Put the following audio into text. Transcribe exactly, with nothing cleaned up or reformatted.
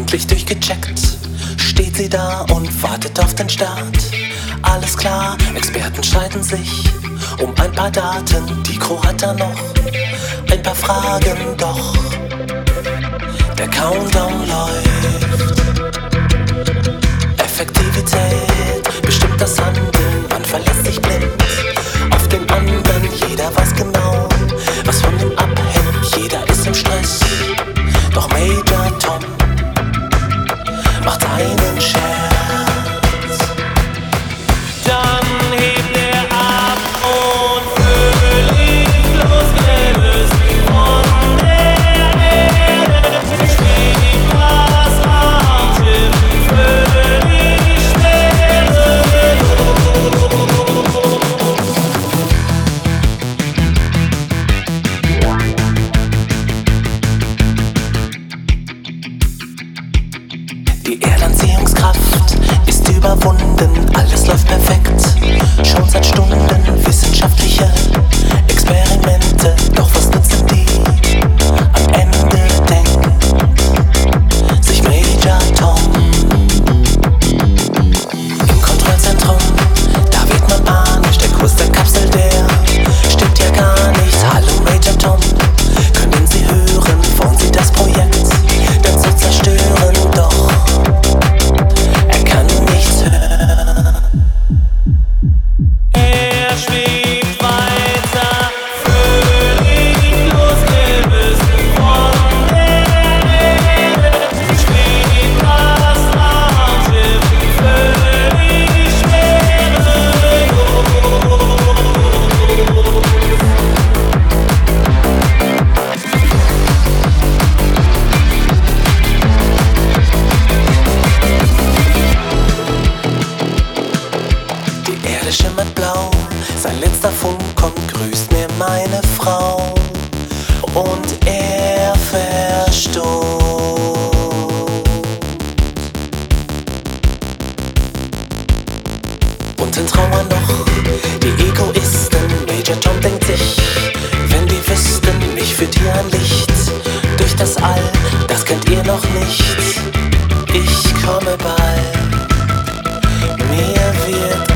Endlich durchgecheckt, steht sie da und wartet auf den Start. Alles klar, Experten streiten sich um ein paar Daten. Die Crew hat da noch ein paar Fragen, doch der Countdown läuft. Effektivität bestimmt das Handeln, man verlässt sich blind auf den anderen. Jeder weiß genau, was von ihm abhängt, jeder ist im Stress. Doch Major Tom macht einen Scherz. Dann hebt er ab und völlig losgelöst von der Erde schwebt das Raumschiff völlig schwerelos. Die Erdanziehungskraft ist überwunden, alles läuft perfekt, schon seit Stunden wissenschaftliche Experimente. Doch was nützen die? Am Ende denkt sich Major Tom. Im Kontrollzentrum, da wird man panisch, der Kurs der Kapsel, der stimmt ja gar nicht. Hallo Major Tom, können Sie hören, wollen Sie das Projekt dann zu zerstören? Doch er kann nichts hören. Er schwebt weiter, völlig losgelöst von der Erde schwebt das Raumschiff völlig schwerelos. Die Erde schimmert blau, sein letzter Funk kommt, grüßt mir meine Frau und er verstummt. Und in Trauer noch die Egoisten, Major Tom denkt sich, wenn die wüssten, mich führt hier ein Licht durch das All, das kennt ihr noch nicht. Ich komme bald, mir wird